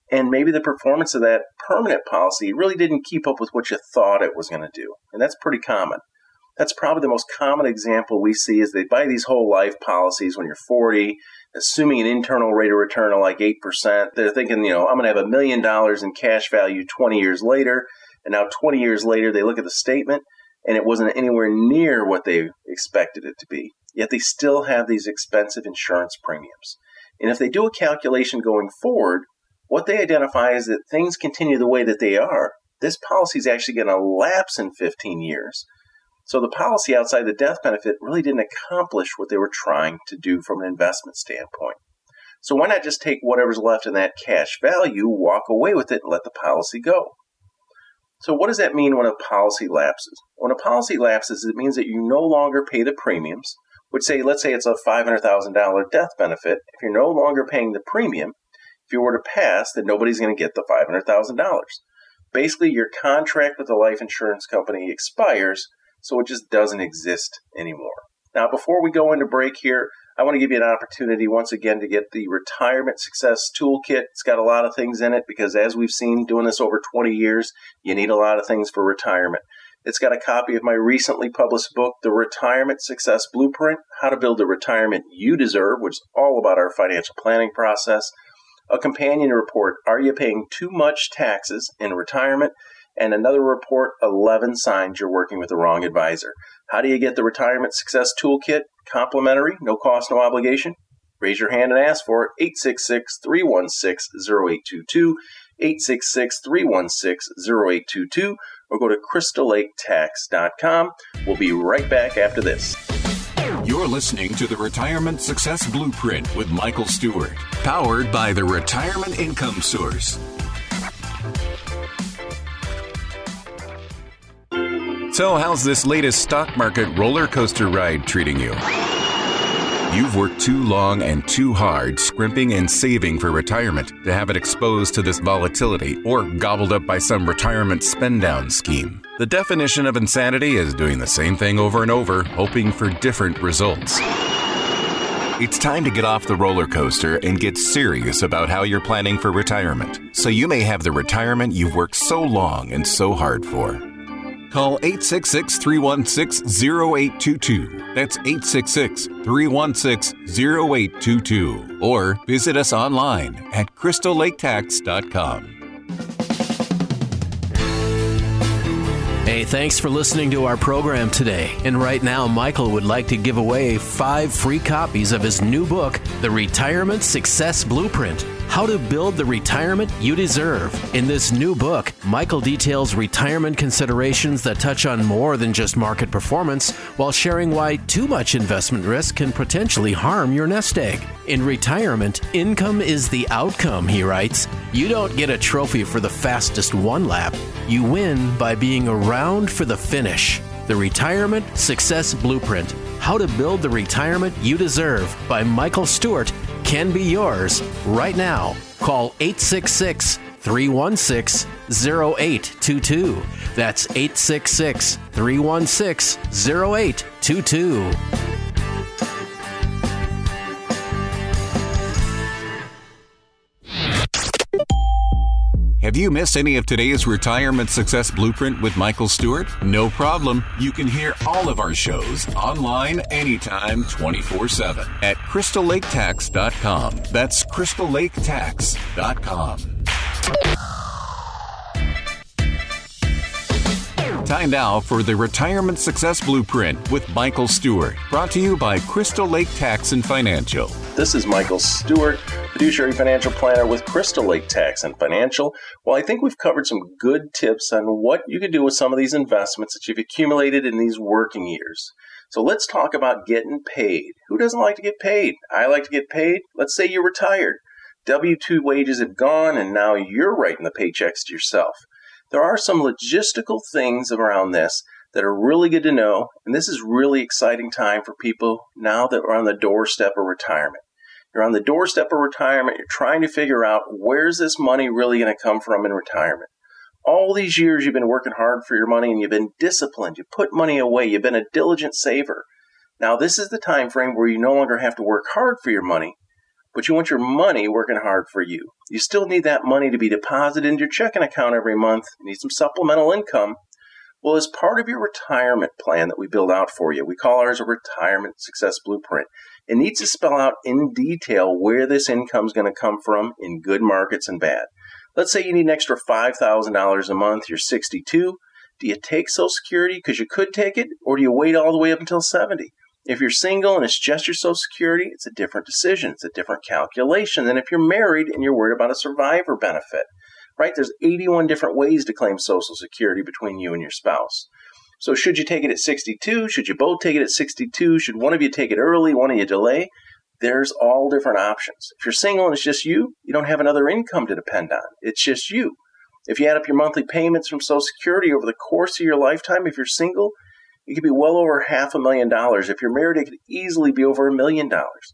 and maybe the performance of that permanent policy really didn't keep up with what you thought it was going to do. And that's pretty common. That's probably the most common example we see is they buy these whole life policies when you're 40, assuming an internal rate of return of like 8%. They're thinking, I'm going to have $1 million in cash value 20 years later. And now 20 years later, they look at the statement and it wasn't anywhere near what they expected it to be. Yet they still have these expensive insurance premiums. And if they do a calculation going forward, what they identify is that things continue the way that they are. This policy is actually going to lapse in 15 years. So the policy outside the death benefit really didn't accomplish what they were trying to do from an investment standpoint. So why not just take whatever's left in that cash value, walk away with it, and let the policy go? So what does that mean when a policy lapses? When a policy lapses, it means that you no longer pay the premiums, which let's say it's a $500,000 death benefit. If you're no longer paying the premium, if you were to pass, then nobody's going to get the $500,000. Basically, your contract with the life insurance company expires, so it just doesn't exist anymore. Now, before we go into break here, I want to give you an opportunity once again to get the Retirement Success Toolkit. It's got a lot of things in it because as we've seen doing this over 20 years, you need a lot of things for retirement. It's got a copy of my recently published book, The Retirement Success Blueprint, How to Build the Retirement You Deserve, which is all about our financial planning process. A companion report, Are You Paying Too Much Taxes in Retirement? And another report, 11 Signs You're Working with the Wrong Advisor. How do you get the Retirement Success Toolkit? Complimentary, no cost, no obligation. Raise your hand and ask for it, 866-316-0822, 866-316-0822, or go to crystallaketax.com. We'll be right back after this. You're listening to the Retirement Success Blueprint with Michael Stewart, powered by the Retirement Income Source. So how's this latest stock market roller coaster ride treating you? You've worked too long and too hard scrimping and saving for retirement to have it exposed to this volatility or gobbled up by some retirement spend-down scheme. The definition of insanity is doing the same thing over and over, hoping for different results. It's time to get off the roller coaster and get serious about how you're planning for retirement, so you may have the retirement you've worked so long and so hard for. Call 866-316-0822. That's 866-316-0822. Or visit us online at crystallaketax.com. Hey, thanks for listening to our program today. And right now, Michael would like to give away 5 free copies of his new book, The Retirement Success Blueprint, How to Build the Retirement You Deserve. In this new book, Michael details retirement considerations that touch on more than just market performance, while sharing why too much investment risk can potentially harm your nest egg. In retirement, income is the outcome, he writes. You don't get a trophy for the fastest one lap. You win by being around for the finish. The Retirement Success Blueprint, How to Build the Retirement You Deserve by Michael Stewart can be yours right now. Call 866-316-0822. That's 866-316-0822. Have you missed any of today's Retirement Success Blueprint with Michael Stewart? No problem. You can hear all of our shows online anytime 24/7 at crystallaketax.com. That's crystallaketax.com. Time now for the Retirement Success Blueprint with Michael Stewart, brought to you by Crystal Lake Tax and Financial. This is Michael Stewart, fiduciary financial planner with Crystal Lake Tax and Financial. Well, I think we've covered some good tips on what you can do with some of these investments that you've accumulated in these working years. So let's talk about getting paid. Who doesn't like to get paid? I like to get paid. Let's say you're retired. W-2 wages have gone, and now you're writing the paychecks to yourself. There are some logistical things around this that are really good to know, and this is really exciting time for people now that we're on the doorstep of retirement. You're on the doorstep of retirement, you're trying to figure out where's this money really going to come from in retirement. All these years you've been working hard for your money and you've been disciplined, you put money away, you've been a diligent saver. Now this is the time frame where you no longer have to work hard for your money, but you want your money working hard for you. You still need that money to be deposited into your checking account every month. You need some supplemental income. Well, as part of your retirement plan that we build out for you, we call ours a Retirement Success Blueprint. It needs to spell out in detail where this income is going to come from in good markets and bad. Let's say you need an extra $5,000 a month. You're 62. Do you take Social Security because you could take it, or do you wait all the way up until 70? If you're single and it's just your Social Security, it's a different decision. It's a different calculation than if you're married and you're worried about a survivor benefit, right? There's 81 different ways to claim Social Security between you and your spouse. So should you take it at 62? Should you both take it at 62? Should one of you take it early, one of you delay? There's all different options. If you're single and it's just you, you don't have another income to depend on. It's just you. If you add up your monthly payments from Social Security over the course of your lifetime, if you're single, it could be well over $500,000. If you're married, it could easily be over $1 million.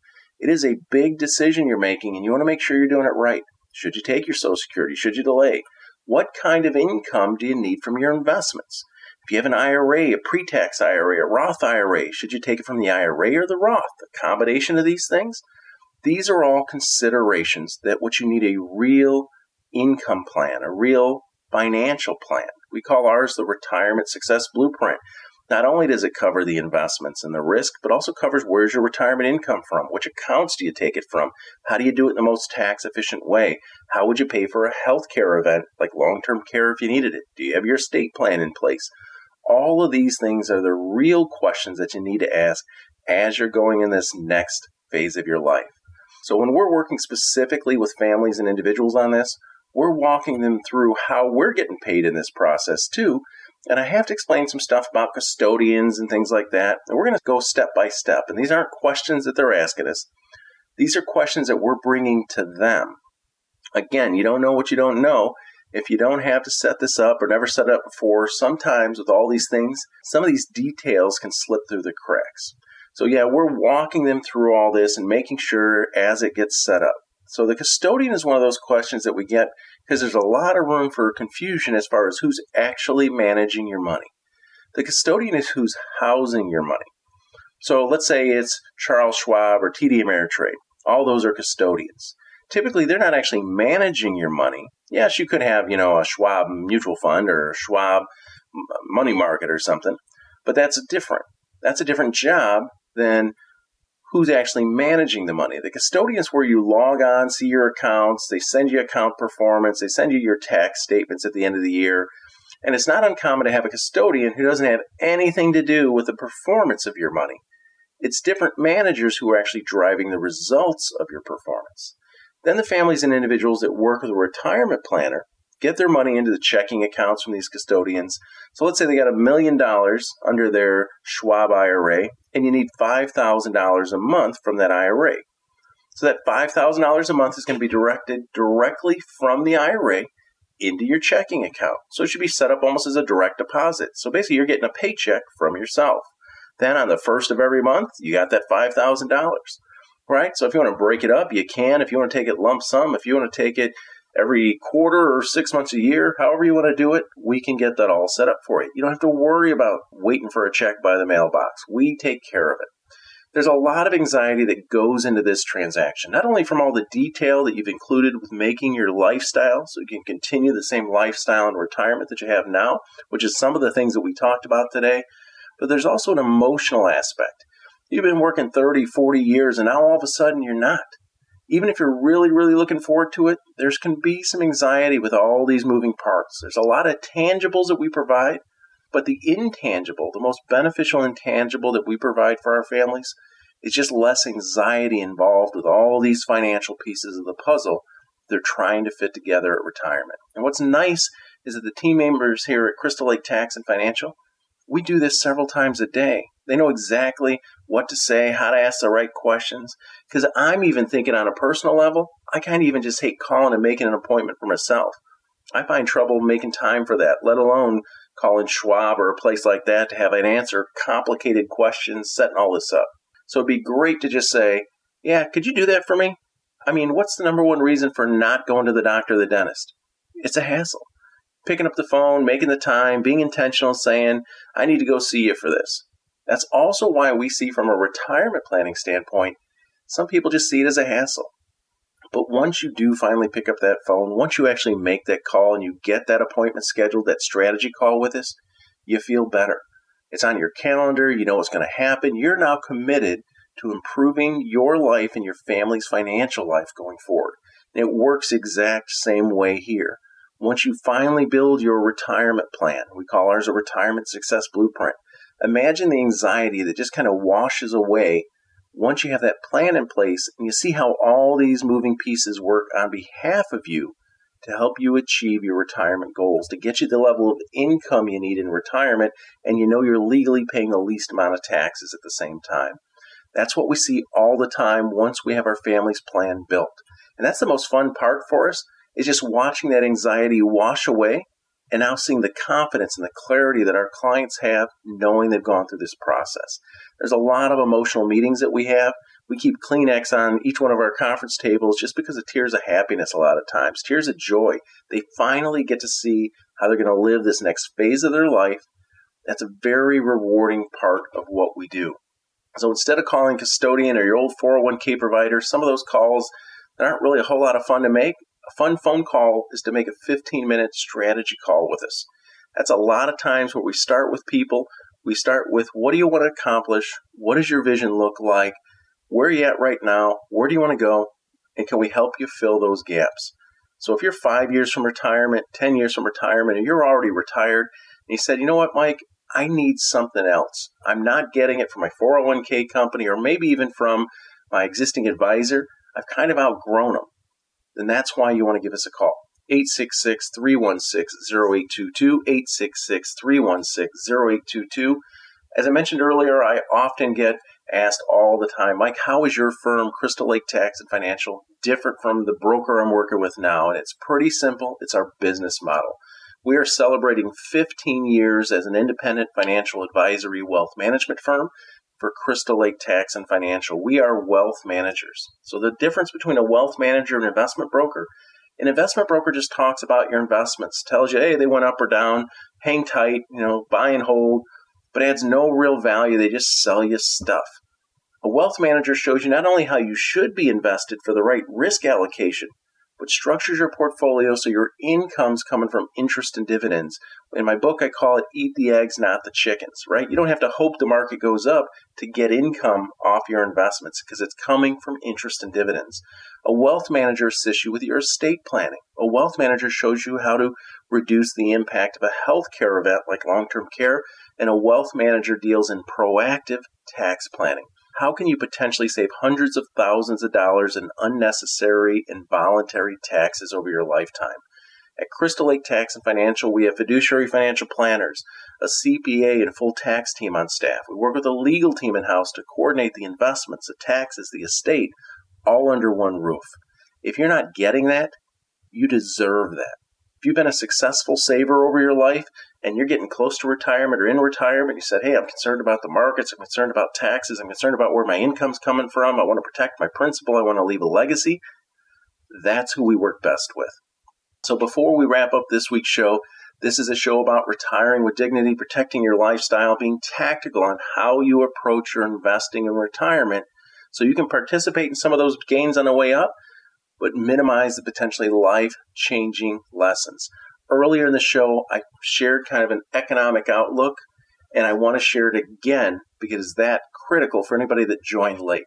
It is a big decision you're making, and you want to make sure you're doing it right. Should you take your Social Security? Should you delay? What kind of income do you need from your investments? If you have an IRA, a pre-tax IRA, a Roth IRA, should you take it from the IRA or the Roth? A combination of these things? These are all considerations that what you need a real income plan, a real financial plan. We call ours the Retirement Success Blueprint. Not only does it cover the investments and the risk, but also covers where's your retirement income from? Which accounts do you take it from? How do you do it in the most tax efficient way? How would you pay for a healthcare event like long-term care if you needed it? Do you have your estate plan in place? All of these things are the real questions that you need to ask as you're going in this next phase of your life. So when we're working specifically with families and individuals on this, we're walking them through how we're getting paid in this process too. And I have to explain some stuff about custodians and things like that. And we're going to go step by step. And these aren't questions that they're asking us. These are questions that we're bringing to them. Again, you don't know what you don't know. If you don't have to set this up or never set it up before, sometimes with all these things, some of these details can slip through the cracks. So yeah, we're walking them through all this and making sure as it gets set up. So the custodian is one of those questions that we get because there's a lot of room for confusion as far as who's actually managing your money. The custodian is who's housing your money. So let's say it's Charles Schwab or TD Ameritrade. All those are custodians. Typically, they're not actually managing your money. Yes, you could have, a Schwab mutual fund or a Schwab money market or something, but that's a different job than who's actually managing the money. The custodian is where you log on, see your accounts, they send you account performance, they send you your tax statements at the end of the year. And it's not uncommon to have a custodian who doesn't have anything to do with the performance of your money. It's different managers who are actually driving the results of your performance. Then the families and individuals that work with a retirement planner get their money into the checking accounts from these custodians. So let's say they got $1 million under their Schwab IRA, and you need $5,000 a month from that IRA. So that $5,000 a month is going to be directed directly from the IRA into your checking account. So it should be set up almost as a direct deposit. So basically you're getting a paycheck from yourself. Then on the first of every month, you got that $5,000, right? So if you want to break it up, you can. If you want to take it lump sum, if you want to take it every quarter or 6 months a year, however you want to do it, we can get that all set up for you. You don't have to worry about waiting for a check by the mailbox. We take care of it. There's a lot of anxiety that goes into this transaction, not only from all the detail that you've included with making your lifestyle so you can continue the same lifestyle in retirement that you have now, which is some of the things that we talked about today, but there's also an emotional aspect. You've been working 30, 40 years, and now all of a sudden you're not. Even if you're really, really looking forward to it, there can be some anxiety with all these moving parts. There's a lot of tangibles that we provide, but the intangible, the most beneficial intangible that we provide for our families is just less anxiety involved with all these financial pieces of the puzzle they're trying to fit together at retirement. And what's nice is that the team members here at Crystal Lake Tax and Financial, we do this several times a day. They know exactly what to say, how to ask the right questions. Because I'm even thinking on a personal level, I kind of even just hate calling and making an appointment for myself. I find trouble making time for that, let alone calling Schwab or a place like that to have an answer complicated questions, setting all this up. So it'd be great to just say, yeah, could you do that for me? I mean, what's the number one reason for not going to the doctor or the dentist? It's a hassle. Picking up the phone, making the time, being intentional, saying, I need to go see you for this. That's also why we see from a retirement planning standpoint, some people just see it as a hassle. But once you do finally pick up that phone, once you actually make that call and you get that appointment scheduled, that strategy call with us, you feel better. It's on your calendar. You know what's going to happen. You're now committed to improving your life and your family's financial life going forward. And it works exact same way here. Once you finally build your retirement plan, we call ours a retirement success blueprint. Imagine the anxiety that just kind of washes away once you have that plan in place and you see how all these moving pieces work on behalf of you to help you achieve your retirement goals, to get you the level of income you need in retirement, and you know you're legally paying the least amount of taxes at the same time. That's what we see all the time once we have our family's plan built. And that's the most fun part for us, is just watching that anxiety wash away and now seeing the confidence and the clarity that our clients have knowing they've gone through this process. There's a lot of emotional meetings that we have. We keep Kleenex on each one of our conference tables just because of tears of happiness a lot of times, tears of joy. They finally get to see how they're going to live this next phase of their life. That's a very rewarding part of what we do. So instead of calling custodian or your old 401k provider, some of those calls that aren't really a whole lot of fun to make, a fun phone call is to make a 15-minute strategy call with us. That's a lot of times where we start with people. We start with, what do you want to accomplish? What does your vision look like? Where are you at right now? Where do you want to go? And can we help you fill those gaps? So if you're 5 years from retirement, 10 years from retirement, and you're already retired, and you said, you know what, Mike, I need something else. I'm not getting it from my 401k company or maybe even from my existing advisor. I've kind of outgrown them. Then that's why you want to give us a call. 866-316-0822, 866-316-0822. As I mentioned earlier, I often get asked all the time, Mike, how is your firm, Crystal Lake Tax and Financial, different from the broker I'm working with now? And it's pretty simple. It's our business model. We are celebrating 15 years as an independent financial advisory wealth management firm for Crystal Lake Tax and Financial. We are wealth managers. So the difference between a wealth manager and an investment broker, an investment broker just talks about your investments, tells you, hey, they went up or down, hang tight, buy and hold, but adds no real value. They just sell you stuff. A wealth manager shows you not only how you should be invested for the right risk allocation, but structures your portfolio so your income's coming from interest and dividends. In my book, I call it eat the eggs, not the chickens, right? You don't have to hope the market goes up to get income off your investments because it's coming from interest and dividends. A wealth manager assists you with your estate planning. A wealth manager shows you how to reduce the impact of a healthcare event like long-term care, and a wealth manager deals in proactive tax planning. How can you potentially save hundreds of thousands of dollars in unnecessary and voluntary taxes over your lifetime? At Crystal Lake Tax and Financial, we have fiduciary financial planners, a CPA, and full tax team on staff. We work with a legal team in-house to coordinate the investments, the taxes, the estate, all under one roof. If you're not getting that, you deserve that. If you've been a successful saver over your life and you're getting close to retirement or in retirement, you said, hey, I'm concerned about the markets, I'm concerned about taxes, I'm concerned about where my income's coming from, I want to protect my principal, I want to leave a legacy, that's who we work best with. So before we wrap up this week's show, this is a show about retiring with dignity, protecting your lifestyle, being tactical on how you approach your investing in retirement so you can participate in some of those gains on the way up, but minimize the potentially life-changing lessons. Earlier in the show, I shared kind of an economic outlook, and I want to share it again because that's critical for anybody that joined late.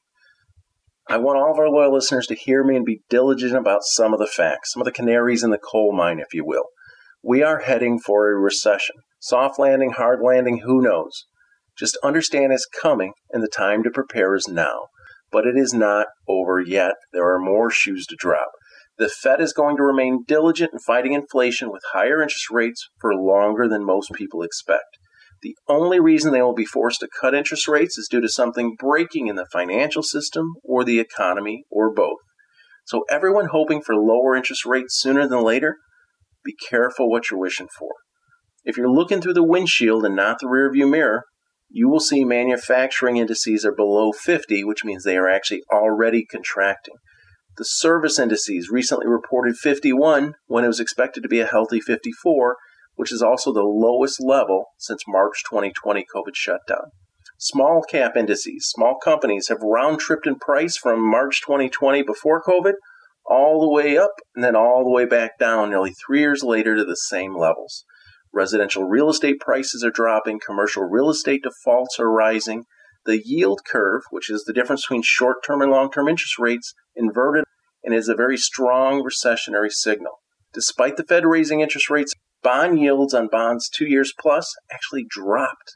I want all of our loyal listeners to hear me and be diligent about some of the facts, some of the canaries in the coal mine, if you will. We are heading for a recession. Soft landing, hard landing, who knows? Just understand it's coming, and the time to prepare is now. But it is not over yet. There are more shoes to drop. The Fed is going to remain diligent in fighting inflation with higher interest rates for longer than most people expect. The only reason they will be forced to cut interest rates is due to something breaking in the financial system or the economy or both. So everyone hoping for lower interest rates sooner than later, be careful what you're wishing for. If you're looking through the windshield and not the rearview mirror, you will see manufacturing indices are below 50, which means they are actually already contracting. The service indices recently reported 51 when it was expected to be a healthy 54, which is also the lowest level since March 2020 COVID shutdown. Small cap indices, small companies have round-tripped in price from March 2020 before COVID all the way up and then all the way back down nearly 3 years later to the same levels. Residential real estate prices are dropping, commercial real estate defaults are rising. The yield curve, which is the difference between short-term and long-term interest rates, inverted and is a very strong recessionary signal. Despite the Fed raising interest rates, bond yields on bonds 2 years plus actually dropped.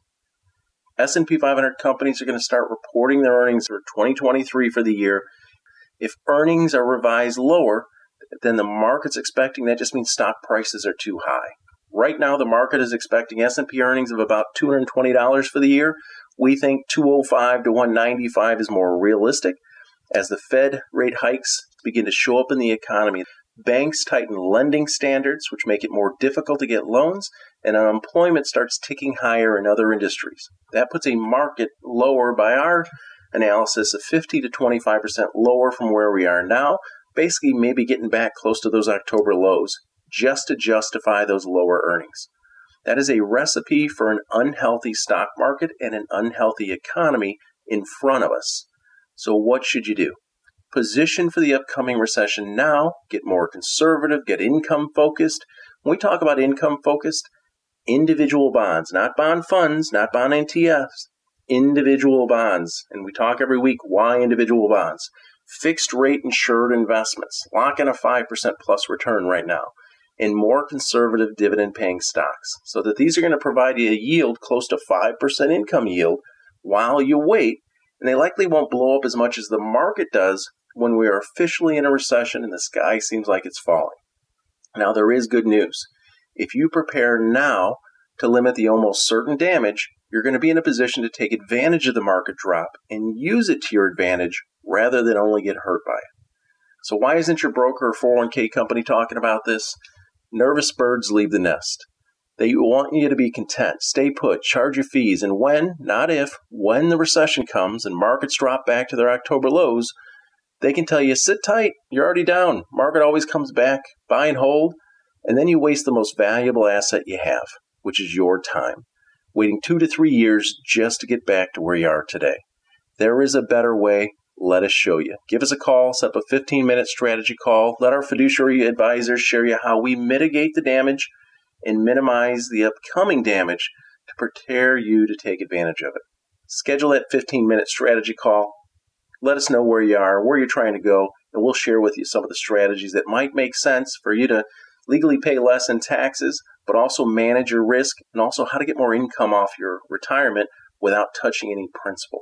S&P 500 companies are going to start reporting their earnings for 2023 for the year. If earnings are revised lower than the market's expecting, that just means stock prices are too high. Right now, the market is expecting S&P earnings of about $220 for the year. We think $205 to $195 is more realistic as the Fed rate hikes begin to show up in the economy. Banks tighten lending standards, which make it more difficult to get loans, and unemployment starts ticking higher in other industries. That puts a market lower by our analysis of 50 to 25% lower from where we are now, basically maybe getting back close to those October lows, just to justify those lower earnings. That is a recipe for an unhealthy stock market and an unhealthy economy in front of us. So what should you do? Position for the upcoming recession now, get more conservative, get income focused. When we talk about income focused, individual bonds, not bond funds, not bond NTFs, individual bonds. And we talk every week, why individual bonds? Fixed rate insured investments, lock in a 5% plus return right now, and more conservative dividend paying stocks, so that these are going to provide you a yield close to 5% income yield while you wait, and they likely won't blow up as much as the market does when we are officially in a recession and the sky seems like it's falling. Now, there is good news. If you prepare now to limit the almost certain damage, you're going to be in a position to take advantage of the market drop and use it to your advantage rather than only get hurt by it. So why isn't your broker or 401k company talking about this? Nervous birds leave the nest. They want you to be content, stay put, charge your fees, and when, not if, when the recession comes and markets drop back to their October lows, they can tell you, sit tight, you're already down, market always comes back, buy and hold, and then you waste the most valuable asset you have, which is your time, waiting 2 to 3 years just to get back to where you are today. There is a better way. Let us show you. Give us a call, set up a 15-minute strategy call. Let our fiduciary advisors show you how we mitigate the damage and minimize the upcoming damage to prepare you to take advantage of it. Schedule that 15-minute strategy call. Let us know where you are, where you're trying to go, and we'll share with you some of the strategies that might make sense for you to legally pay less in taxes, but also manage your risk, and also how to get more income off your retirement without touching any principal.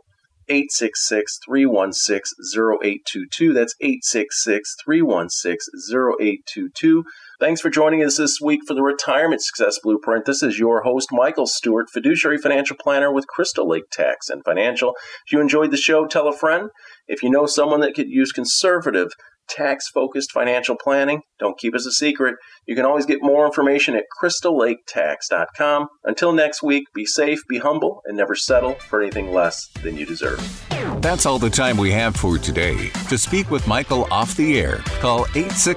866-316-0822. That's 866-316-0822. Thanks for joining us this week for the Retirement Success Blueprint. This is your host, Michael Stewart, fiduciary financial planner with Crystal Lake Tax and Financial. If you enjoyed the show, tell a friend. If you know someone that could use conservative, tax-focused financial planning, don't keep us a secret. You can always get more information at crystallaketax.com. Until next week, be safe, be humble, and never settle for anything less than you deserve. That's all the time we have for today. To speak with Michael off the air, call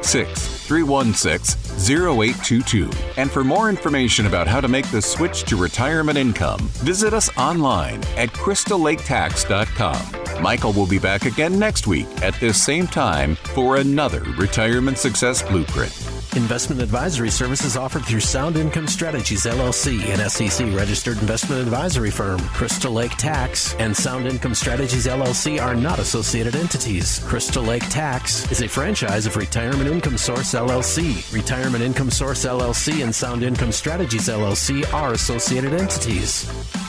866-316-0822. And for more information about how to make the switch to retirement income, visit us online at crystallaketax.com. Michael will be back again next week at this same time for another Retirement Success Blueprint. Investment advisory services offered through Sound Income Strategies, LLC, an SEC-registered investment advisory firm. Crystal Lake Tax and Sound Income Strategies, LLC are not associated entities. Crystal Lake Tax is a franchise of Retirement Income Source, LLC. Retirement Income Source, LLC and Sound Income Strategies, LLC are associated entities.